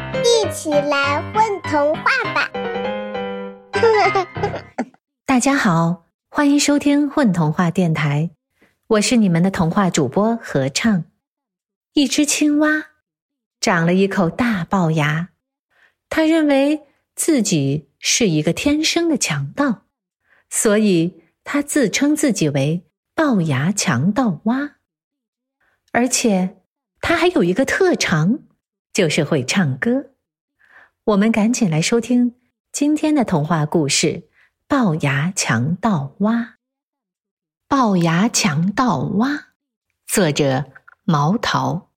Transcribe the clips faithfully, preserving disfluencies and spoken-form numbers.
一起来混童话吧！ 大家好，欢迎收听混童话电台，我是你们的童话主播合唱。一只青蛙长了一口大龅牙，他认为自己是一个天生的强盗，所以他自称自己为龅牙强盗蛙。而且他还有一个特长，就是会唱歌。我们赶紧来收听今天的童话故事《龅牙强盗蛙》。龅牙强盗蛙，作者毛桃。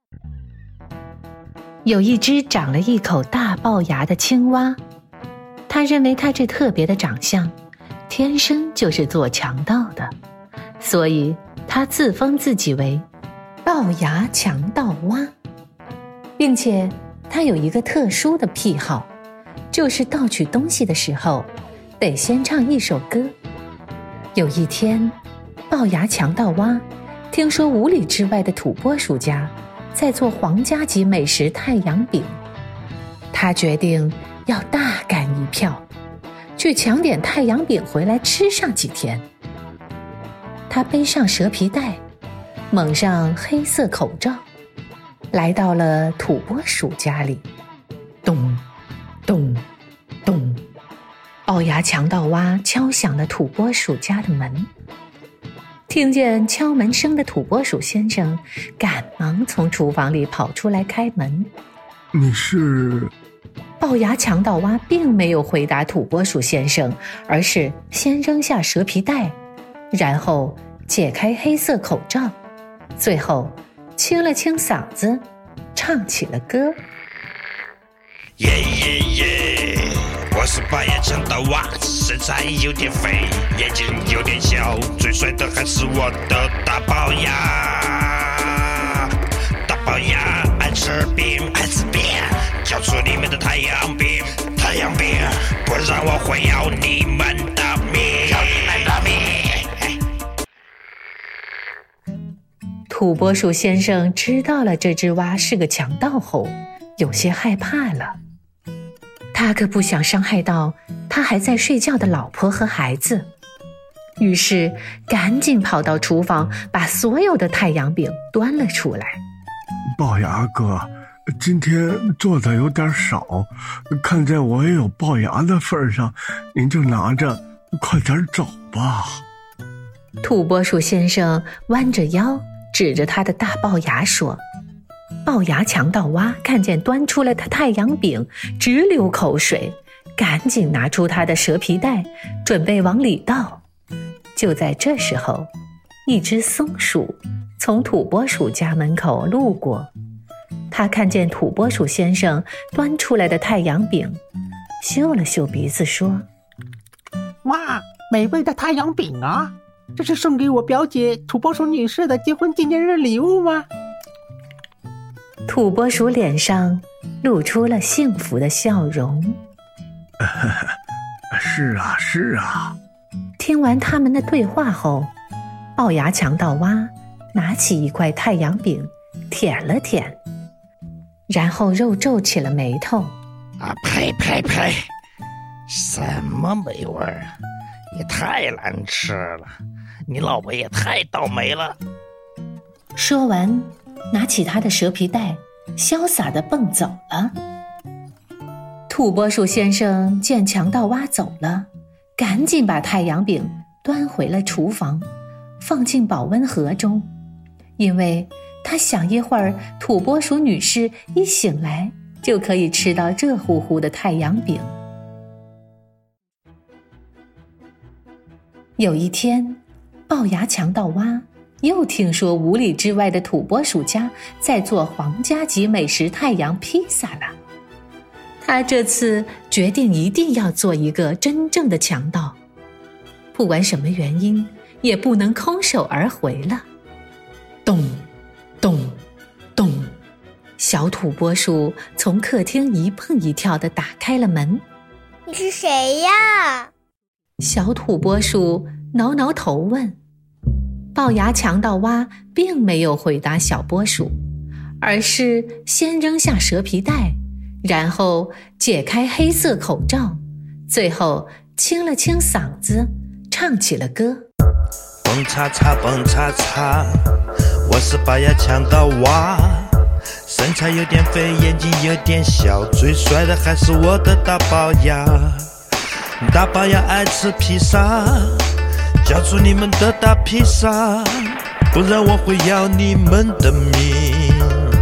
有一只长了一口大龅牙的青蛙，他认为他这特别的长相天生就是做强盗的，所以他自封自己为龅牙强盗蛙，并且他有一个特殊的癖好，就是盗取东西的时候得先唱一首歌。有一天，龅牙强盗蛙听说五里之外的土拨鼠家在做皇家级美食太阳饼，他决定要大干一票，去抢点太阳饼回来吃上几天。他背上蛇皮袋，蒙上黑色口罩，来到了土拨鼠家里。咚咚咚，龅牙强盗蛙敲响了土拨鼠家的门。听见敲门声的土拨鼠先生赶忙从厨房里跑出来开门。 你是？ 龅牙强盗蛙并没有回答土拨鼠先生，而是先扔下蛇皮袋，然后解开黑色口罩，最后清了清嗓子，唱起了歌。 耶耶耶，我是龅牙强盗蛙，身材有点肥，眼睛有点小，最帅的还是我的大龅牙。大龅牙爱吃饼，爱吃饼，交出你们的太阳饼，太阳饼，不然我会要你们的命，要你们的命。 土拨鼠先生知道了这只蛙是个强盗后，有些害怕了。他可不想伤害到他还在睡觉的老婆和孩子，于是赶紧跑到厨房，把所有的太阳饼端了出来。 龅牙哥，今天做的有点少，看在我也有龅牙的份上，您就拿着，快点走吧。 土拨鼠先生弯着腰，指着他的大龅牙说。龅牙强盗蛙看见端出来的太阳饼，直流口水，赶紧拿出他的蛇皮袋，准备往里倒。就在这时候，一只松鼠从土拨鼠家门口路过，他看见土拨鼠先生端出来的太阳饼，嗅了嗅鼻子说： 哇，美味的太阳饼啊，这是送给我表姐土拨鼠女士的结婚纪念日礼物吗？ 土拨鼠脸上露出了幸福的笑容。 是啊是啊。 听完他们的对话后，龅牙强盗蛙拿起一块太阳饼舔了舔，然后又皱起了眉头。 啊呸呸呸，什么美味儿啊，也太难吃了，你老婆也太倒霉了。 说完，拿起他的蛇皮袋，潇洒地蹦走了。土拨鼠先生见强盗蛙走了，赶紧把太阳饼端回了厨房，放进保温盒中，因为他想一会儿土拨鼠女士一醒来，就可以吃到热乎乎的太阳饼。有一天，龅牙强盗蛙又听说五里之外的土拨鼠家在做皇家级美食太阳披萨了。他这次决定一定要做一个真正的强盗，不管什么原因，也不能空手而回了。咚咚咚，小土拨鼠从客厅一蹦一跳地打开了门。 你是谁呀？ 小土拨鼠挠挠头问。龅牙强盗蛙并没有回答小拨鼠，而是先扔下蛇皮袋， 然后解开黑色口罩，最后清了清嗓子，唱起了歌。 蹦擦擦蹦擦擦，我是拔牙强盗娃，身材有点肥，眼睛有点小，最帅的还是我的大龅牙。大龅牙爱吃披萨，交出你们的大披萨，不然我会要你们的命。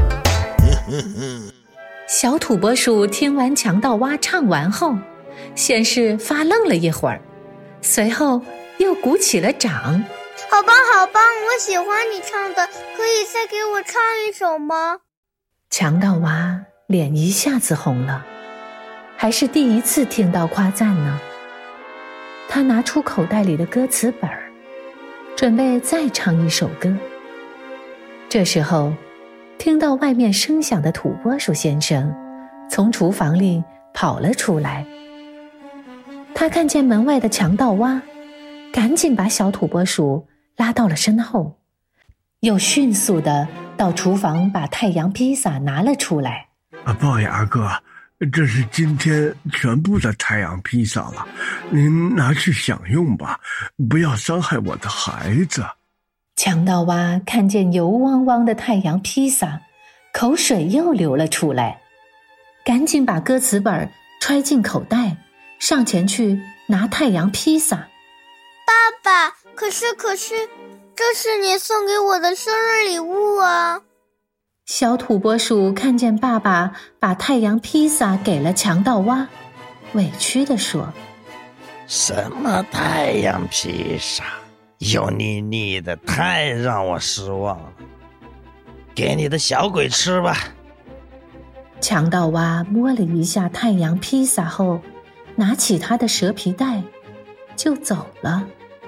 小土拨鼠听完强盗蛙唱完后，先是发愣了一会儿，随后又鼓起了掌。 好棒好棒，我喜欢你唱的，可以再给我唱一首吗？ 强盗蛙脸一下子红了，还是第一次听到夸赞呢。他拿出口袋里的歌词本，准备再唱一首歌。这时候听到外面声响的土拨鼠先生从厨房里跑了出来，他看见门外的强盗蛙，赶紧把小土拨鼠拉到了身后，又迅速地到厨房把太阳披萨拿了出来。 啊，龅牙哥，这是今天全部的太阳披萨了，您拿去享用吧，不要伤害我的孩子。 强盗蛙看见油汪汪的太阳披萨，口水又流了出来，赶紧把歌词本揣进口袋，上前去拿太阳披萨。 爸爸，可是可是，这是你送给我的生日礼物啊！ 小土拨鼠看见爸爸把太阳披萨给了强盗蛙，委屈地说： 什么太阳披萨，油腻腻的，太让我失望了，给你的小鬼吃吧。 强盗蛙摸了一下太阳披萨后，拿起他的蛇皮袋就走了。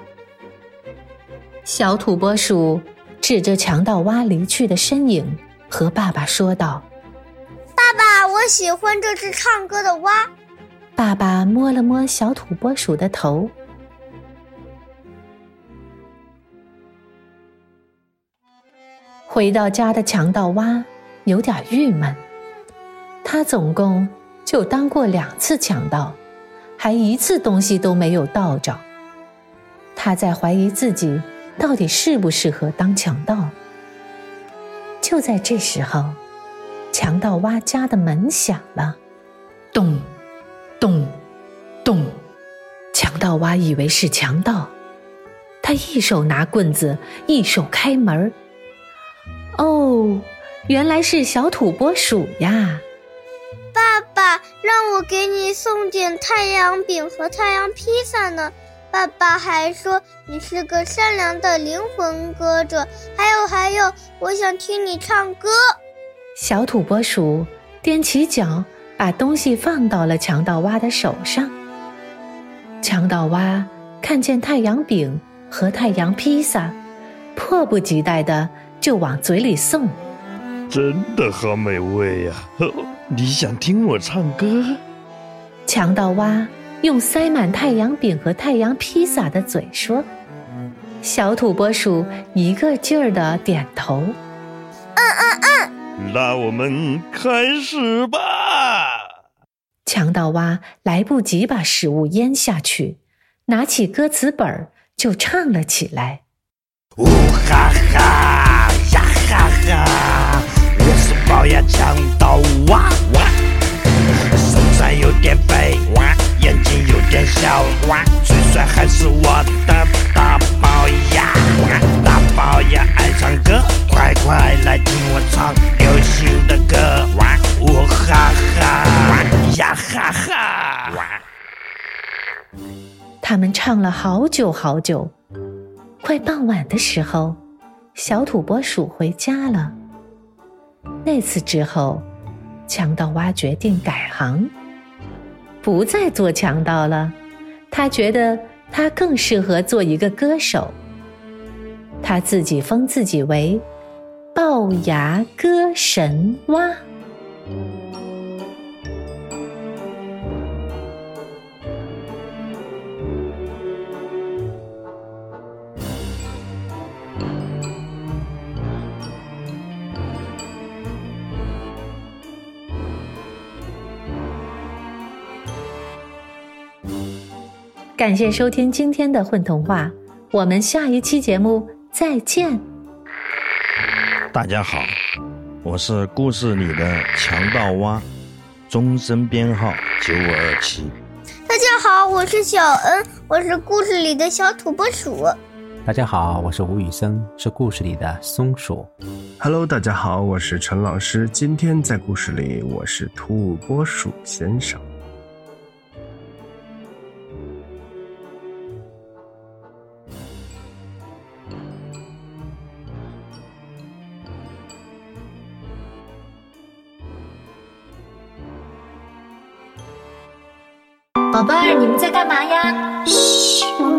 小土拨鼠指着强盗蛙离去的身影和爸爸说道： 爸爸，我喜欢这只唱歌的蛙。 爸爸摸了摸小土拨鼠的头。回到家的强盗蛙有点郁闷，他总共就当过两次强盗，还一次东西都没有盗着。他在怀疑自己到底适不适合当强盗。就在这时候，强盗蛙家的门响了，咚咚咚。强盗蛙以为是强盗，他一手拿棍子，一手开门。哦，原来是小土拨鼠呀！ 爸爸，让我给你送点太阳饼和太阳披萨呢。爸爸还说你是个善良的灵魂歌者，还有还有，我想听你唱歌。 小土拨鼠踮起脚，把东西放到了强盗蛙的手上。强盗蛙看见太阳饼和太阳披萨，迫不及待地就往嘴里送。 真的好美味呀！你想听我唱歌？ 强盗蛙用塞满太阳饼和太阳披萨的嘴说。小土拨鼠一个劲儿地点头。 嗯嗯嗯。 那我们开始吧。 强盗蛙来不及把食物咽下去，拿起歌词本就唱了起来。 呜哈哈呀哈哈，我是龅牙强盗蛙蛙，身材有点肥蛙，眼睛有点小蛙，最帅还是我的大龅牙蛙。大龅牙爱唱歌，快快来听我唱流行的歌蛙。呜哈哈呀哈哈。 他们唱了好久好久，快傍晚的时候，小土拨鼠回家了。那次之后，强盗蛙决定改行，不再做强盗了。他觉得他更适合做一个歌手。他自己封自己为龅牙歌神蛙。 感谢收听今天的混童话，我们下一期节目再见。 大家好，我是故事里的强盗蛙，终身编号九五二七。 大家好，我是小恩，我是故事里的小土拨鼠。 大家好，我是吴宇森，是故事里的松鼠。 Hello， 大家好，我是陈老师，今天在故事里我是土拨鼠先生。 宝贝儿，你们在干嘛呀？ 嘘。